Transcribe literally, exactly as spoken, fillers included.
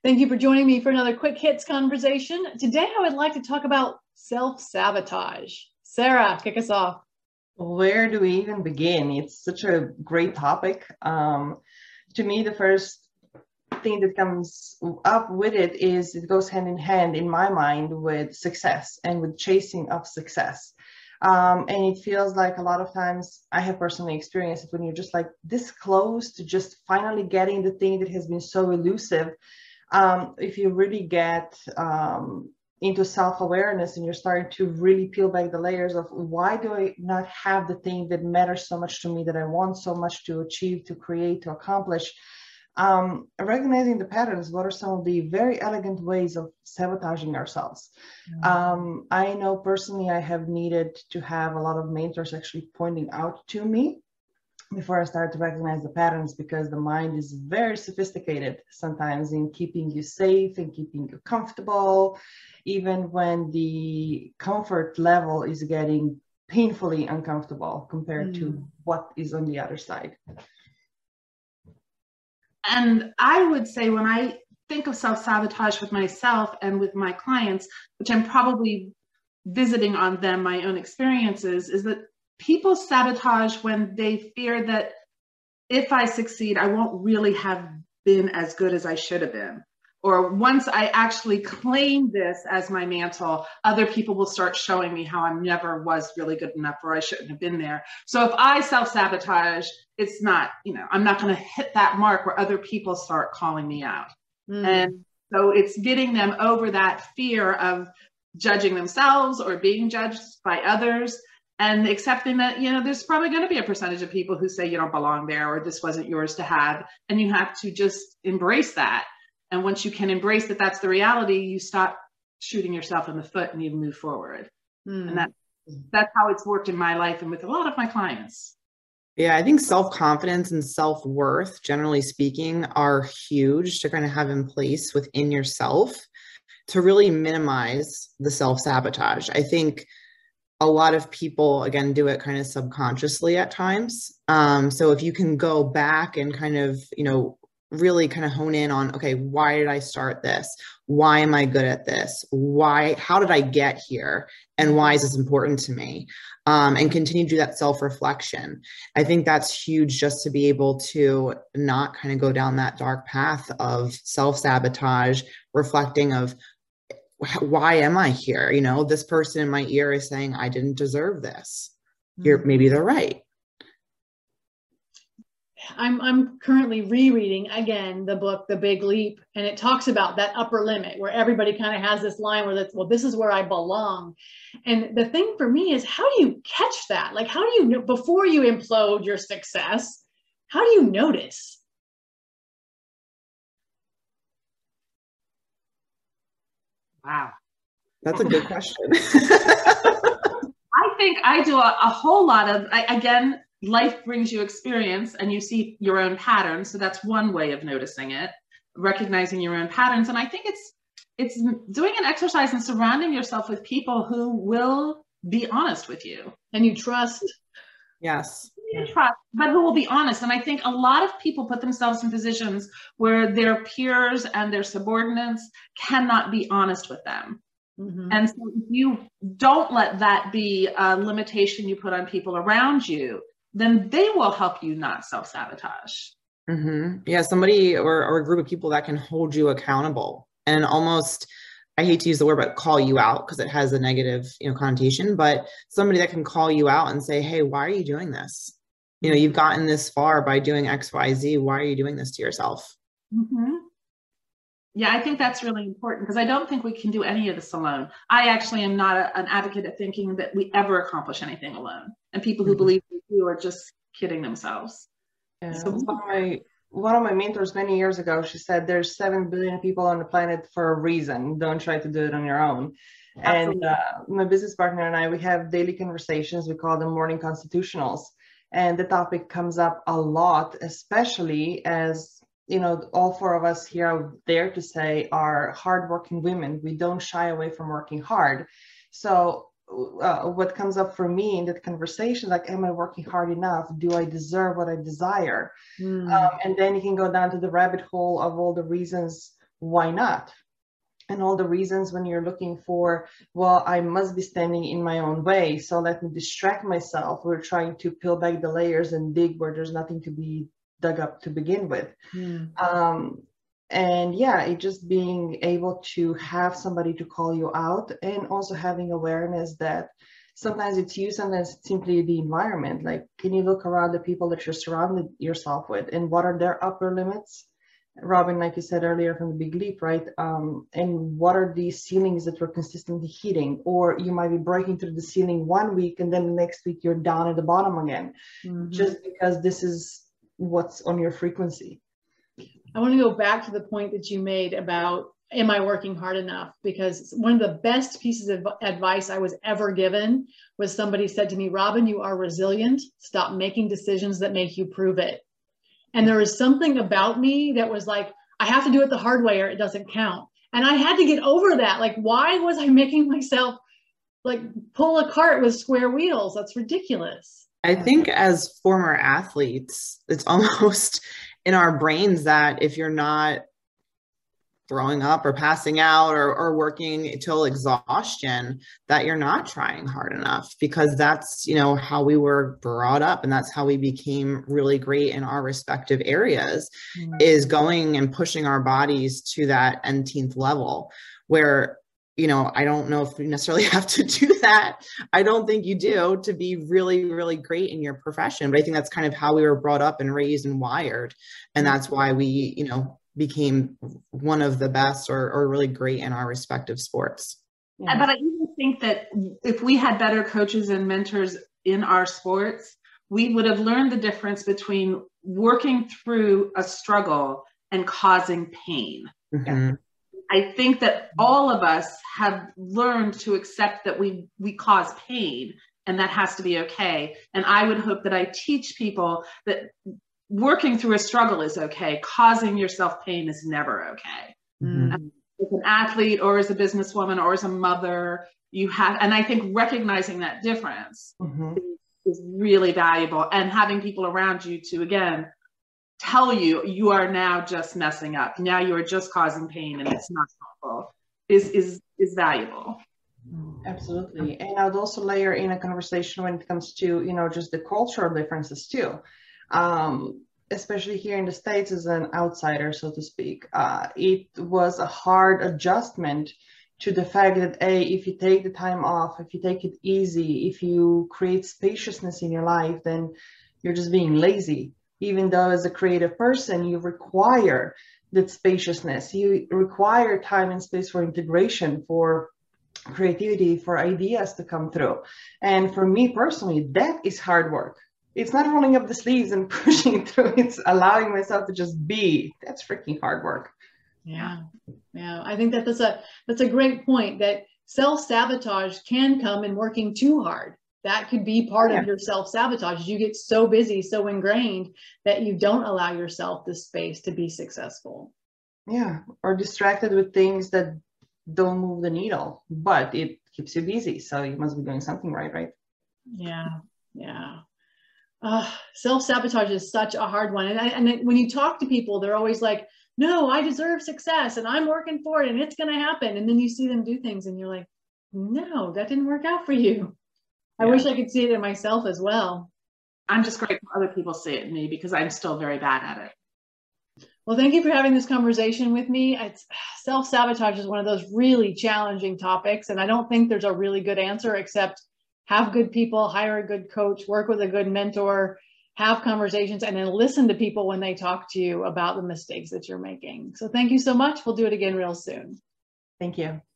Thank you for joining me for another Quick Hits conversation. Today, I would like to talk about self-sabotage. Sarah, kick us off. Where do we even begin? It's such a great topic. Um, to me, the first thing that comes up with it is it goes hand in hand in my mind with success and with chasing of success. Um, and it feels like a lot of times I have personally experienced it when you're just like this close to just finally getting the thing that has been so elusive. Um, if you really get um, into self-awareness and you're starting to really peel back the layers of why do I not have the thing that matters so much to me, that I want so much to achieve, to create, to accomplish, um, recognizing the patterns, what are some of the very elegant ways of sabotaging ourselves? Mm-hmm. Um, I know personally I have needed to have a lot of mentors actually pointing out to me before I start to recognize the patterns, because the mind is very sophisticated sometimes in keeping you safe and keeping you comfortable, even when the comfort level is getting painfully uncomfortable compared mm. to what is on the other side. And I would say when I think of self-sabotage with myself and with my clients, which I'm probably visiting on them, my own experiences, is that people sabotage when they fear that if I succeed, I won't really have been as good as I should have been. Or once I actually claim this as my mantle, other people will start showing me how I never was really good enough or I shouldn't have been there. So if I self-sabotage, it's not, you know, I'm not going to hit that mark where other people start calling me out. Mm. And so it's getting them over that fear of judging themselves or being judged by others, and accepting that, you know, there's probably going to be a percentage of people who say you don't belong there or this wasn't yours to have. And you have to just embrace that. And once you can embrace that that's the reality, you stop shooting yourself in the foot and you move forward. Mm. And that, that's how it's worked in my life and with a lot of my clients. Yeah, I think self-confidence and self-worth, generally speaking, are huge to kind of have in place within yourself to really minimize the self-sabotage. I think a lot of people, again, do it kind of subconsciously at times. Um, so if you can go back and kind of, you know, really kind of hone in on, okay, why did I start this? Why am I good at this? Why, how did I get here? And why is this important to me? Um, and continue to do that self-reflection. I think that's huge, just to be able to not kind of go down that dark path of self-sabotage, reflecting of, why am I here? You know, this person in my ear is saying I didn't deserve this. You're, Mm-hmm. maybe they're right. I'm I'm currently rereading again the book The Big Leap, and it talks about that upper limit where everybody kind of has this line where that's, well, this is where I belong. And the thing for me is, how do you catch that? Like, how do you know before you implode your success? How do you notice? Wow. That's a good question. I think I do a, a whole lot of, I, again, life brings you experience and you see your own patterns. So that's one way of noticing it, recognizing your own patterns. And I think it's, it's doing an exercise and surrounding yourself with people who will be honest with you. And you trust. Yes. You trust, but who will be honest. And I think a lot of people put themselves in positions where their peers and their subordinates cannot be honest with them. Mm-hmm. And so if you don't let that be a limitation you put on people around you, then they will help you not self-sabotage. Mm-hmm. Yeah, somebody or, or a group of people that can hold you accountable and almost, I hate to use the word, but call you out because it has a negative, you know, connotation, but somebody that can call you out and say, hey, why are you doing this? You know, you've gotten this far by doing X, Y, Z. Why are you doing this to yourself? Mm-hmm. Yeah, I think that's really important because I don't think we can do any of this alone. I actually am not a, an advocate of thinking that we ever accomplish anything alone. And people who mm-hmm. believe they do are just kidding themselves. Yeah, so one of my one of my mentors many years ago, she said, there's seven billion people on the planet for a reason. Don't try to do it on your own. Absolutely. And uh, my business partner and I, we have daily conversations. We call them morning constitutionals. And the topic comes up a lot, especially as, you know, all four of us here are there to say are hardworking women. We don't shy away from working hard. So uh, what comes up for me in that conversation, like, am I working hard enough? Do I deserve what I desire? Mm. Um, and then you can go down to the rabbit hole of all the reasons why not? And all the reasons when you're looking for, well, I must be standing in my own way, so let me distract myself. We're trying to peel back the layers and dig where there's nothing to be dug up to begin with. Mm. Um, and yeah, it just being able to have somebody to call you out, and also having awareness that sometimes it's you, sometimes it's simply the environment. Like, can you look around the people that you're surrounded yourself with, and what are their upper limits? Robin, like you said earlier from the Big Leap, right? Um, and what are these ceilings that we're consistently hitting? Or you might be breaking through the ceiling one week, and then the next week you're down at the bottom again, mm-hmm. just because this is what's on your frequency. I want to go back to the point that you made about, am I working hard enough? Because one of the best pieces of advice I was ever given was somebody said to me, Robin, you are resilient. Stop making decisions that make you prove it. And there was something about me that was like, I have to do it the hard way or it doesn't count. And I had to get over that. Like, why was I making myself like pull a cart with square wheels? That's ridiculous. I think as former athletes, it's almost in our brains that if you're not throwing up or passing out or, or working till exhaustion, that you're not trying hard enough, because that's, you know, how we were brought up, and that's how we became really great in our respective areas, mm-hmm. is going and pushing our bodies to that nth level where, you know, I don't know if you necessarily have to do that. I don't think you do, to be really, really great in your profession. But I think that's kind of how we were brought up and raised and wired. And that's why we, you know, became one of the best or, or really great in our respective sports. Yeah. But I even think that if we had better coaches and mentors in our sports, we would have learned the difference between working through a struggle and causing pain. Mm-hmm. I think that all of us have learned to accept that we, we cause pain, and that has to be okay. And I would hope that I teach people that working through a struggle is okay. Causing yourself pain is never okay. Mm-hmm. As an athlete or as a businesswoman or as a mother, you have, and I think recognizing that difference mm-hmm. is, is really valuable, and having people around you to, again, tell you, you are now just messing up. Now you are just causing pain and it's not helpful, is, is, is valuable. Absolutely. And I would also layer in a conversation when it comes to, you know, just the cultural differences too. Um, especially here in the States as an outsider, so to speak, uh, it was a hard adjustment to the fact that, A, if you take the time off, if you take it easy, if you create spaciousness in your life, then you're just being lazy. Even though as a creative person, you require that spaciousness, you require time and space for integration, for creativity, for ideas to come through. And for me personally, that is hard work. It's not rolling up the sleeves and pushing through. It's allowing myself to just be. That's freaking hard work. Yeah. Yeah. I think that that's a, that's a great point, that self-sabotage can come in working too hard. That could be part yeah. of your self-sabotage. You get so busy, so ingrained that you don't allow yourself the space to be successful. Yeah. Or distracted with things that don't move the needle, but it keeps you busy. So you must be doing something right, right? Yeah. Yeah. Uh, self-sabotage is such a hard one. And, I, and when you talk to people, they're always like, no, I deserve success and I'm working for it and it's going to happen. And then you see them do things and you're like, no, that didn't work out for you. I yeah. wish I could see it in myself as well. I'm just grateful other people see it in me, because I'm still very bad at it. Well, thank you for having this conversation with me. It's, self-sabotage is one of those really challenging topics. And I don't think there's a really good answer, except have good people, hire a good coach, work with a good mentor, have conversations, and then listen to people when they talk to you about the mistakes that you're making. So thank you so much. We'll do it again real soon. Thank you.